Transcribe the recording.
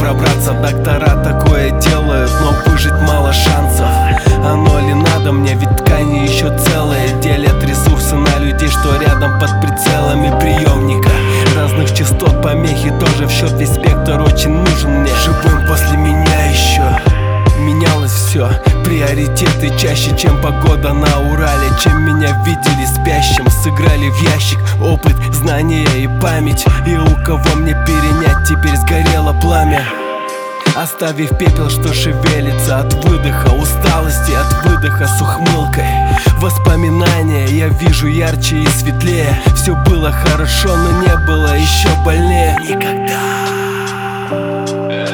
пробраться. Доктора такое делают, но выжить мало шансов. Оно ли надо мне, ведь ткани еще целые. Делят ресурсы на людей, что рядом под прицелами приемника разных частот. Помехи тоже в счет, весь спектр очень нужен мне. Живым после меня еще менялось все. Приоритеты чаще, чем погода на Урале. Чем меня видели спящим, сыграли в ящик опыт, знания и память. И у кого мне перенять, теперь сгорело пламя, оставив пепел, что шевелится от выдоха усталости, от выдоха с ухмылкой. Воспоминания я вижу ярче и светлее. Все было хорошо, но не было еще больнее никогда.